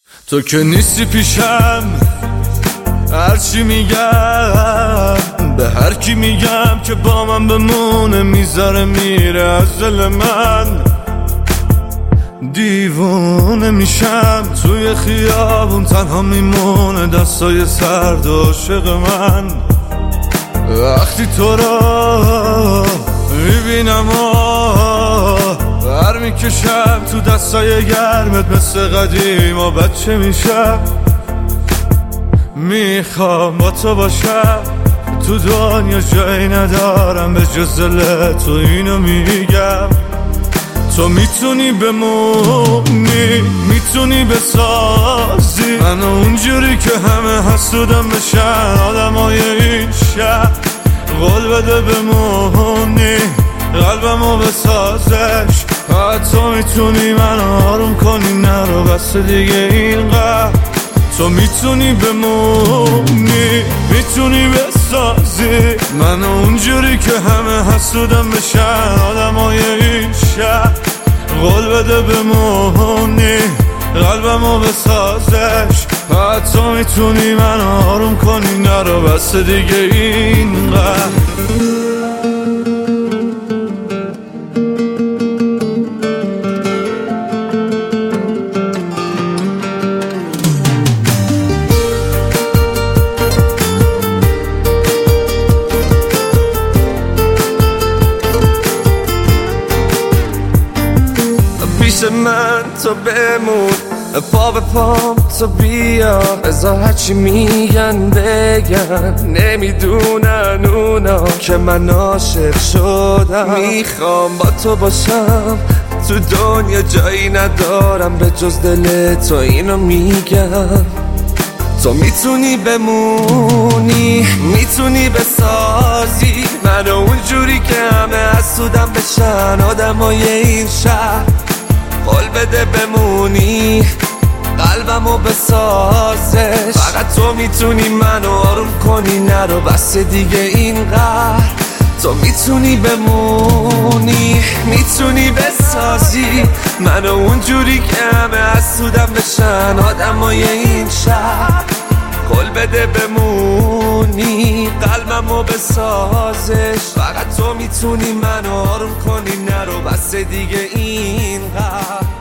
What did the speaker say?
تو که نیستی پیشم، هرچی میگم به هر کی میگم که با من بمونه میذاره میره از دل من. دیوونه میشم توی خیابون تنها میمونه دستای سرد عاشق من. وقتی تو را میبینم بر میکشم تو دستای گرمت مثل قدیم و بچه میشم. میخوام با تو باشم، تو دنیا جایی ندارم به جز دل تو، اینو میگم. تو میتونی بمونی، میتونی بسازی منو اونجوری که همه حسودم بشن آدمای این شهر. قول بده بمونی، قلبمو بسازش. تو میتونی منو آروم کنی، نرو بس دیگه اینقدر. تو میتونی بمونی، میتونی بسازی منو اونجوری که همه حسودم بشن آدمای این شهر. قول بده بمونی، قلبمو بسازش. تو میتونی منو آروم کنی، نرو بس دیگه اینقدر. پیش من تو بمون، پا به پام تو بیا. بذار هرچی میگن بگن، نمیدونن اونا که من عاشق شدم. میخوام با تو باشم، تو دنیا جایی ندارم به جز دل تو، اینو میگم. تو میتونی بمونی، میتونی بسازی منو اونجوری که همه حسودم بشن آدمای این شهر. قول بده بمونی، قلبمو بسازش. فقط تو میتونی منو آروم کنی، نرو بس دیگه اینقدر. تو میتونی بمونی، میتونی بسازی منو اونجوری که همه حسودم بشن آدمای این شهر. قول بده بمونی، قلبمو بسازش. فقط تو میتونی منو آروم کنی، نرو بس دیگه اینقدر.